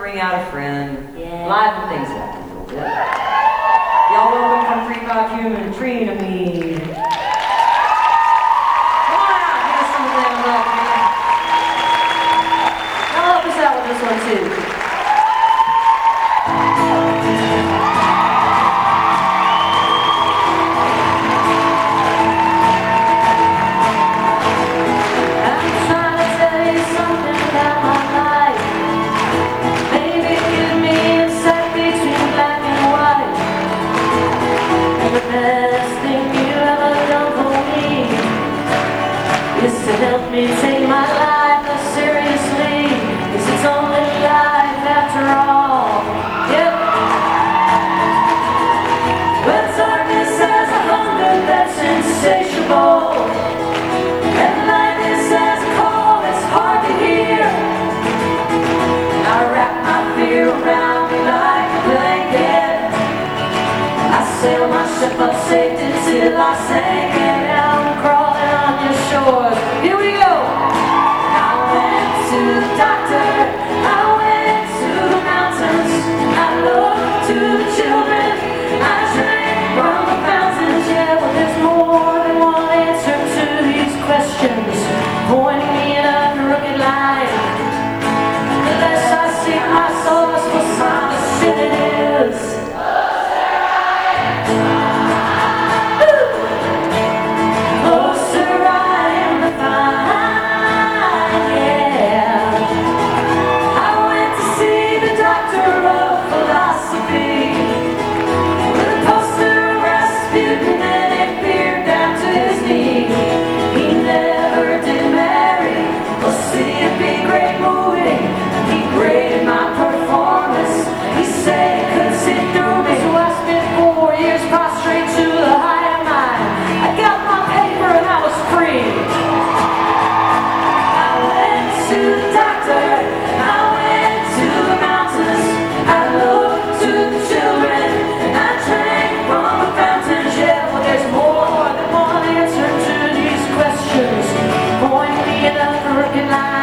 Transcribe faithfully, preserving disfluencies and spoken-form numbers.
bring out a friend, Yeah. liven things up a little bit. Y'all welcome from three five Human, Trina Mead. Come on out, give us some of them love, man. Y'all help us out with this one too. To help me take my life as seriously, 'cause it's only life after all. Yep. When darkness has a hunger that's insatiable, and lightness has a call that's hard to hear, I wrap my fear around me like a blanket. I sail my ship of safety till I sink it, and I'm crawling on your shores. Here we go! I went to the doctor, I went to the mountains, I looked to the children, I drank from the fountains. Yeah, well there's more than one answer to these questions, pointing me in a crooked line. Unless I see my source for some shit it is. Pointing me in a crooked line.